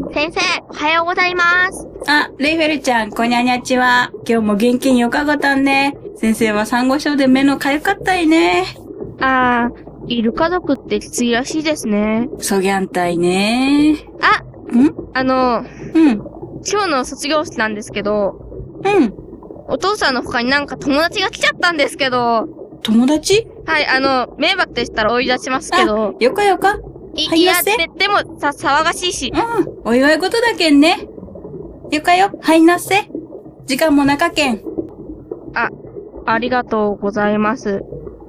先生、おはようございます。 あ、レイフェルちゃん、こにゃにゃちは。今日も元気によかごたんね。先生は産後症で目のかゆかったいね。 イルカ族ってきついらしいですね。 そぎゃんたいね。今日の卒業式なんですけど、お父さんの他になんか友達が来ちゃったんですけど。 友達？ はい、迷惑でしたら追い出しますけど。 よかよか。 いや、でも騒がしいし。 お祝い事だけんね。よかよ、入んなっせ。時間もなかけん。 ありがとうございます。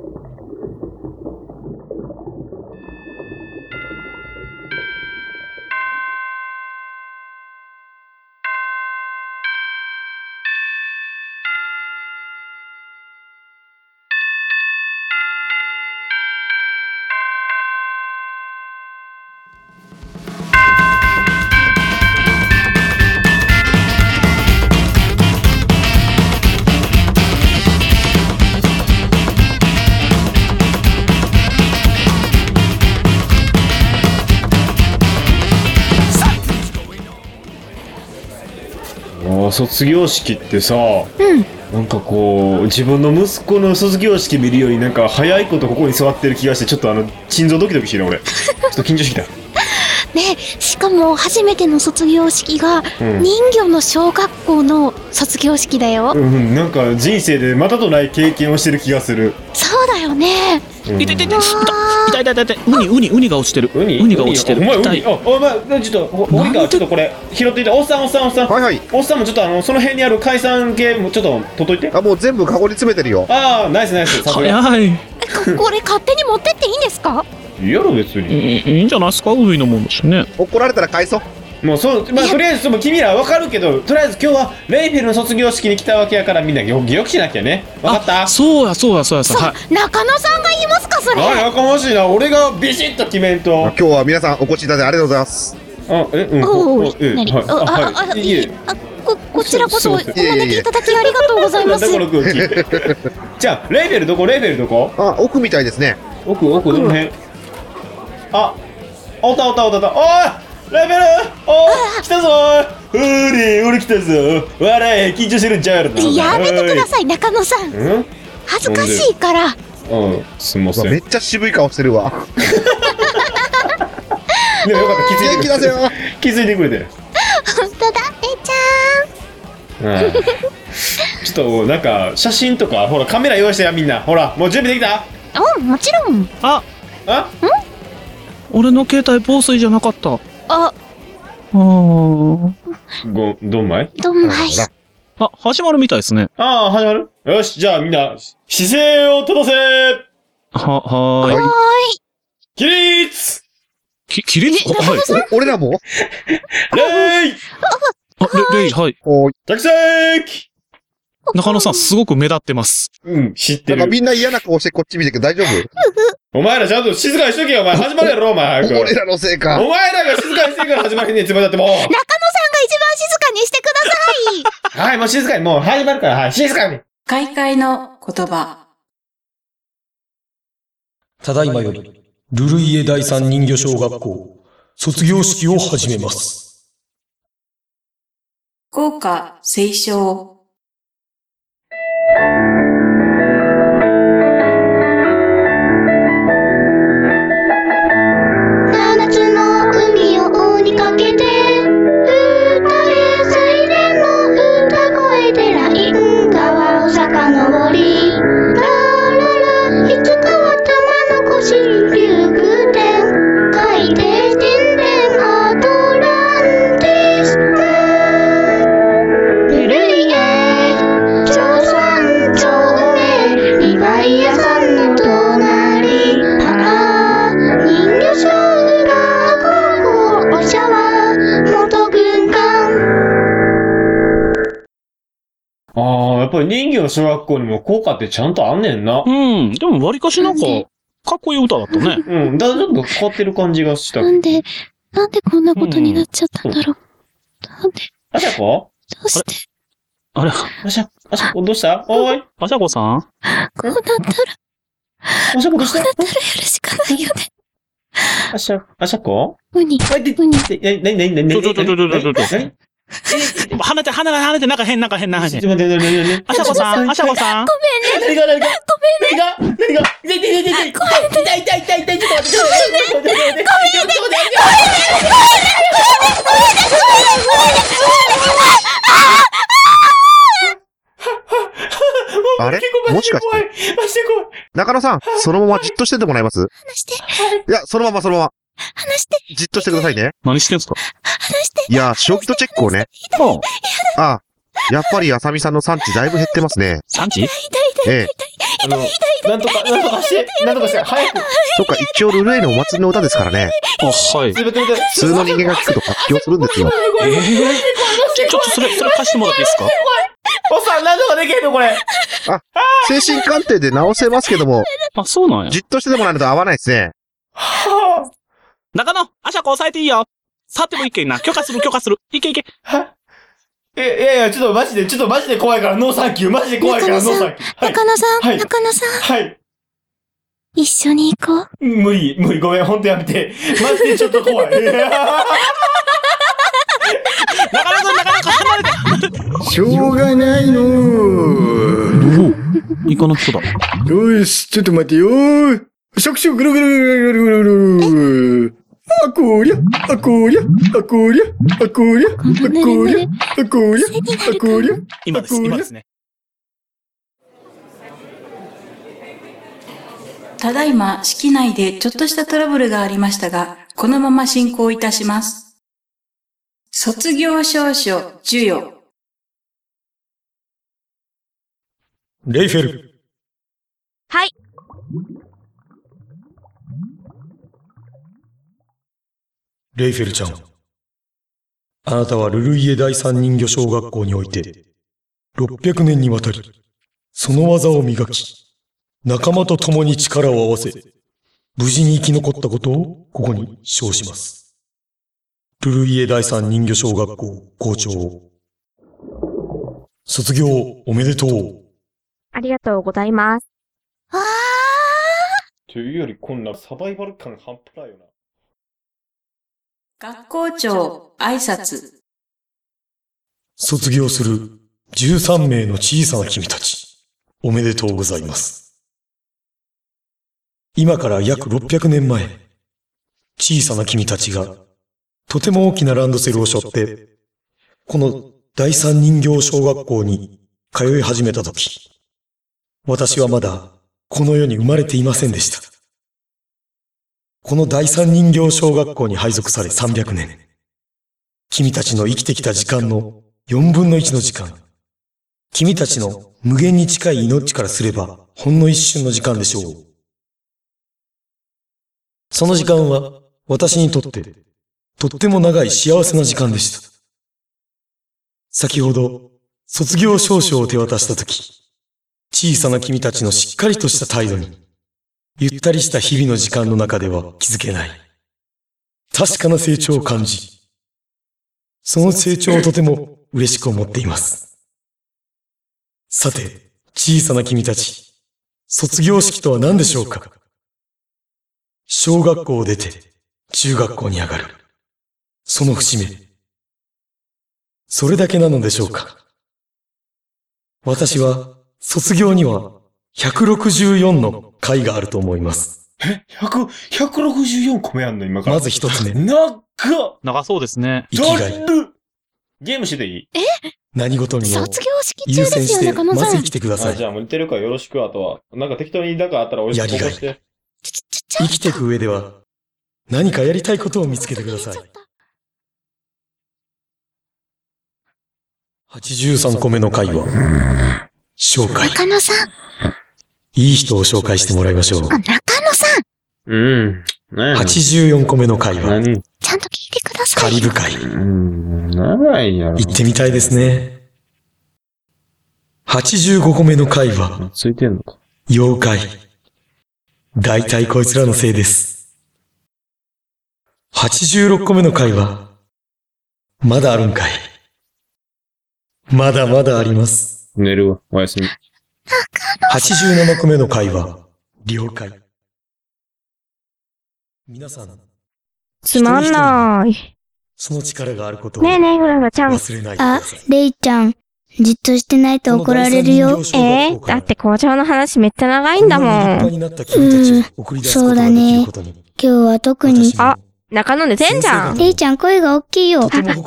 卒業式ってさ、なんかこう自分の息子の卒業式見るよりなんか早いことここに座ってる気がして、ちょっと心臓ドキドキしてる俺。ちょっと緊張してきた。 ね、しかも初めての卒業式が人魚の小学校の卒業式だよ。 なんか人生でまたとない経験をしてる気がする。 そうだよね。 痛い。ウニが落ちてる。ウニが落ちてる。 お前ちょっと俺がちょっとこれ拾っていて。おっさん。 はいはい。 おっさんもちょっとその辺にある海産系もちょっと取っといて。 もう全部カゴに詰めてるよ。 ナイス。 早い。 これ勝手に持ってっていいんですか？ いいやろ別に。 いいんじゃないですか、海のもんだしね。 怒られたら返そう。 もうとりあえず君ら分かるけど、とりあえず今日はレイフェルの卒業式に来たわけやから、みんなよくしなきゃね。分かった？ そうや。 中野さんが言いますかそれ？ やかましいな。俺がビシッと決めんと。 今日は皆さんお越しいただいてありがとうございます。 こちらこそお招きいただきありがとうございます。 じゃあレイフェルどこ？ 奥みたいですね。 奥どの辺？おった。おいレイフェル、来たぞー。俺来たぞ。笑え、緊張してるんちゃうやろな。 やめてください中野さん。恥ずかしいから。 すみません。 めっちゃ渋い顔してるわ。 でもよかった、 元気出せよ。 気づいてくれて。 本当だ、えちゃん。 ちょっとなんか写真とか、ほらカメラ用意してや、みんな。ほら、もう準備できた？ もちろん。 俺の携帯防水じゃなかった。 どんまい。 始まるみたいですね。 始まる？よし、じゃあみんな、姿勢を正せ。 はーい。 起立！ 起立？はい。 俺らも？ レイ！ レイ、はい。 着席！ 中野さん、すごく目立ってます。 知ってる。 なんかみんな嫌な顔してこっち見てけど大丈夫？ お前らちゃんと静かにしとけよ、お前。始まるやろ、お前。 俺らのせいか。 お前らが静かにしてから始まりねえつもりだってもう。中野さんが一番静かにしてください。 はい、もう静かに、もう始まるから、はい、静かに。 開会の言葉。 ただいまより、ルルイエ第三人魚小学校、卒業式を始めます。 校歌斉唱。 やっぱり人魚の小学校にも校歌ってちゃんとあんねんな。 でも割かしなんか、かっこいい歌だったね。 だからちょっと変わってる感じがした。 なんでこんなことになっちゃったんだろう。なんで。 あしゃこ？ どうして？ あれ？ あしゃこどうした？おい。 あしゃこさん？ こうなったら。 あしゃこどうした？ こうなったらやるしかないよね。 あしゃこウニ。 なに離れて、なんか変。 ちょっと待って、 あしゃこさん。 何があれもしかして、中野さん、そのままじっとしててもらえます？ 話して。 いや、そのまま。 話して。 じっとしてくださいね。 何してんすか？ 話して。 いや、正気とチェックをね。あ、やっぱりあさみさんの産地だいぶ減ってますね。 産地？ ええ。 なんとかして、早く。 そっか、一応ルルエのお祭りの歌ですからね。 あ、はい。 普通の人間が聞くと発狂するんですよ。 ちょっとそれ貸してもらっていいですか？ おっさん、なんとかできへんのこれ。 精神鑑定で直せますけども、 あ、そうなんや。 じっとしててもらえると合わないですね。 中野、あしゃこ押さえていいよ。触ってもいいけんな。許可する。いけ。 いや、ちょっとマジで怖いから、ノーサンキュー。マジで怖いから、ノーサンキュー。 中野さん、 はい中野さん。 はい。 一緒に行こう。 無理、ごめん、ほんとやめて。マジでちょっと怖い。 中野離れて。 しょうがないのイカの人だ。 よし、ちょっと待てよー。シャクシャクぐるぐる。あこりゃ。 今ですね。 ただいま、式内でちょっとしたトラブルがありましたが、このまま進行いたします。卒業証書授与。 レイフェル。 はい。 レイフェルちゃん。あなたはルルイエ第三人魚小学校において、600年にわたり、その技を磨き、仲間と共に力を合わせ、無事に生き残ったことをここに称します。ルルイエ第三人魚小学校校長。卒業おめでとう。 ありがとうございます。 というより、こんなサバイバル感半端ないよな。 学校長挨拶。 卒業する13名の小さな君たち、おめでとうございます。今から約600年前、小さな君たちが、とても大きなランドセルを背負って、この第三人形小学校に通い始めたとき、私はまだこの世に生まれていませんでした。この第三人形小学校に配属され300年。君たちの生きてきた時間の4分の1の時間。君たちの無限に近い命からすればほんの一瞬の時間でしょう。その時間は私にとってとっても長い幸せな時間でした。先ほど卒業証書を手渡したとき、小さな君たちのしっかりとした態度に、ゆったりした日々の時間の中では気づけない。確かな成長を感じ、その成長をとても嬉しく思っています。さて、小さな君たち、卒業式とは何でしょうか？小学校を出て、中学校に上がる。その節目。それだけなのでしょうか？私は、卒業には、164の回があると思います。 164個目あんの今から。 まず一つ目。 長そうですね。 生きがい。 ゲームしていい？ 何事にも卒業式中優ですよ、 先して、 中野さん。 まず生きてください。 じゃあもう似てるからよろしく、あとは。なんか適当になんかあったら俺やりがいして。 生きていく上では、何かやりたいことを見つけてください。83個目の回は、紹介。 中野さん。 いい人を紹介してもらいましょう。 中野さん。 84個目の回は、 ちゃんと聞いてください。 カリブ海。 長いやろ。 行ってみたいですね。85個目の回は、 ついてんのか。 妖怪。だいたいこいつらのせいです。86個目の回は、まだあるんかい。まだまだあります。 寝るわ。おやすみ。 87個目の回は、了解。 皆さん、 つまんない。 その力があることをねえねえ、フラフちゃん。 忘れないでください。 レイちゃん、じっとしてないと怒られるよ。 だって校長の話めっちゃ長いんだもん。 そうだね。今日は特に。 あ、中野寝てんじゃん。 レイちゃん声が大きいよ。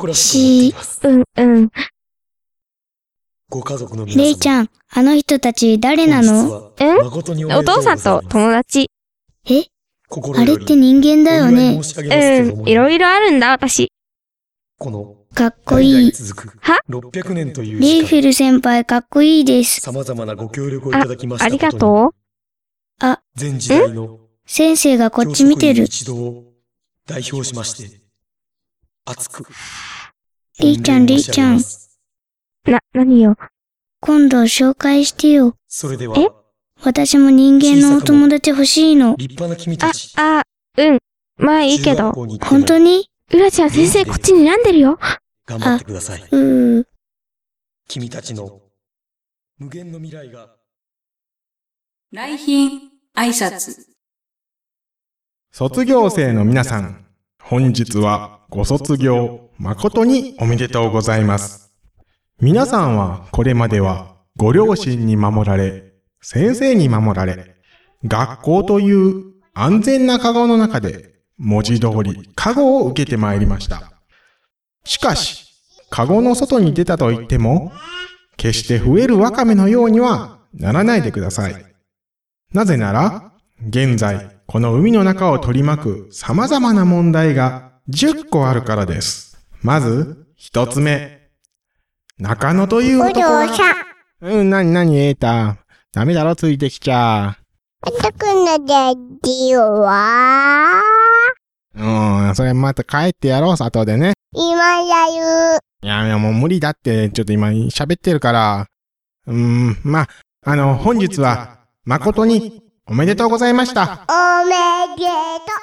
ご家族の皆様。 レイちゃん、あの人たち誰なの？ お父さんと友達。 あれって人間だよね。 いろいろあるんだ、私。 かっこいい。 は？ レイフェル先輩かっこいいです。 様々なご協力をいただきました。 ありがとう。 先生がこっち見てる。 代表しまして、熱く。 レイちゃん。 何よ。 今度紹介してよ。 それでは。 私も人間のお友達欲しいの。 立派な君たち。 まあいいけど。 本当に？ うらちゃん先生こっちに睨んでるよ。 頑張ってください。君たちの無限の未来が。 来賓、挨拶。 卒業生の皆さん、本日はご卒業誠におめでとうございます。皆さんはこれまではご両親に守られ、先生に守られ、学校という安全なカゴの中で文字通りカゴを受けてまいりました。しかし、カゴの外に出たと言っても、決して増えるワカメのようにはならないでください。なぜなら、現在この海の中を取り巻く様々な問題が10個あるからです。まず、一つ目。中野という男が。なに、エータ。ダメだろ、ついてきちゃ。 特のダディはそれまた帰ってやろう、後でね。 今だよ。 いや、もう無理だって、ちょっと今喋ってるから。本日は、誠におめでとうございました。 おめでとう。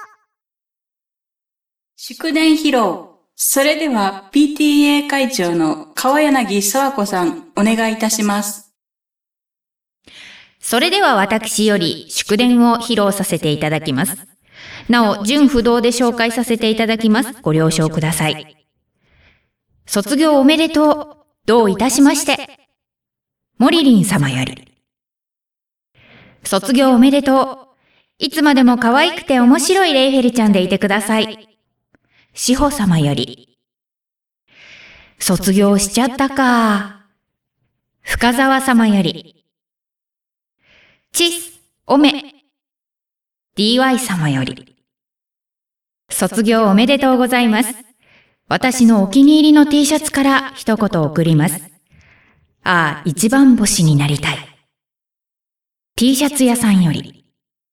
祝電披露。それでは PTA 会長の川柳沢子さん、お願いいたします。 それでは私より祝電を披露させていただきます。なお、順不動で紹介させていただきます。ご了承ください。卒業おめでとう。どういたしまして。モリリン様より。卒業おめでとう。いつまでも可愛くて面白いレイフェルちゃんでいてください。志保様より。卒業しちゃったか。深沢様より。チス、オメ。DY 様より。卒業おめでとうございます。私のお気に入りの T シャツから一言送ります。一番星になりたい。T シャツ屋さんより。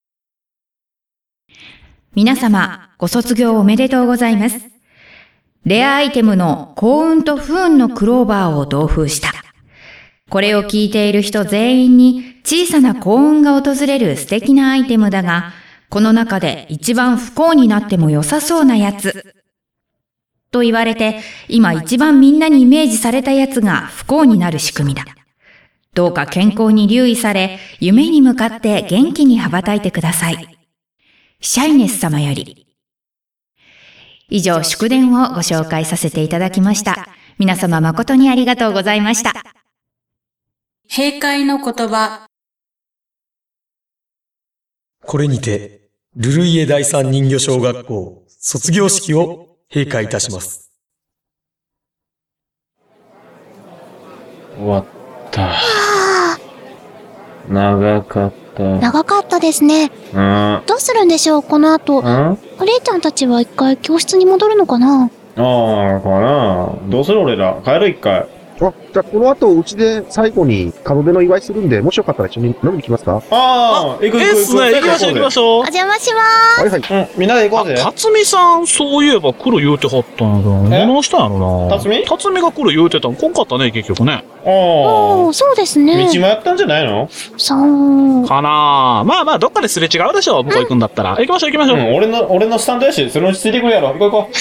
皆様、ご卒業おめでとうございます。レアアイテムの幸運と不運のクローバーを同封した。これを聞いている人全員に小さな幸運が訪れる素敵なアイテムだが、この中で一番不幸になっても良さそうなやつ。と言われて、今一番みんなにイメージされたやつが不幸になる仕組みだ。どうか健康に留意され、夢に向かって元気に羽ばたいてください。シャイネス様より。以上、祝電をご紹介させていただきました。皆様誠にありがとうございました。 閉会の言葉。 これにて、ルルイエ第三人魚小学校卒業式を閉会いたします。 終わった。長かった。 長かったですね。どうするんでしょう、この後。レイちゃんたちは一回教室に戻るのかな？ かな。どうする俺ら。帰る一回。 じゃあこの後、うちで最後に門出の祝いするんで、もしよかったら一緒に飲みに来ますか？ 行くっすね。行きましょう行きましょう。 お邪魔しまーす。 はい。 みんなで行こうぜ。 辰巳さん、そういえば来る言うてはったんやけど、どうしたんやろな。辰巳が来る言うてたん、来んかったね、結局ね。 そうですね。 道迷ったんじゃないの？ そう。 かなぁ。まあ、どっかですれ違うでしょ、向こう行くんだったら。行きましょう。 俺のスタンドやし、そのうちついてくるやろ。行こう。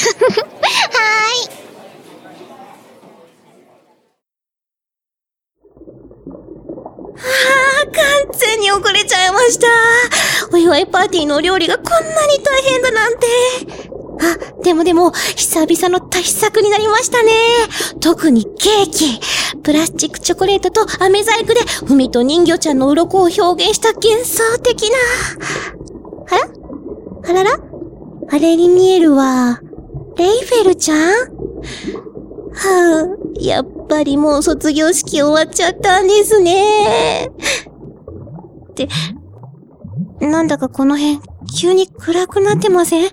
完全に遅れちゃいました。 お祝いパーティーのお料理がこんなに大変だなんて。あ、でも、久々の大作になりましたね。特にケーキ。プラスチックチョコレートと飴細工で、海と人魚ちゃんの鱗を表現した幻想的な。あららあれに見えるわ。レイフェルちゃん？やっぱりもう卒業式終わっちゃったんですね。ってなんだかこの辺、急に暗くなってません？うわ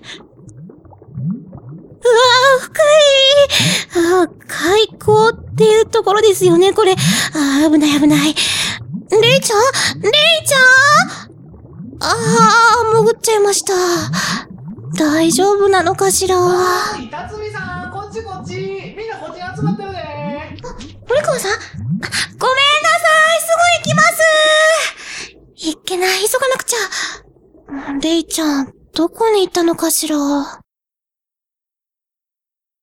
ー、深い。開口っていうところですよね、これ。危ない。レイちゃん？潜っちゃいました。大丈夫なのかしら。 辰巳さん、こっち。みんなこっちに集まってるで。 森川さん？ごめんなさい、すぐ行きます。いっけない、急がなくちゃ。レイちゃん、どこに行ったのかしら。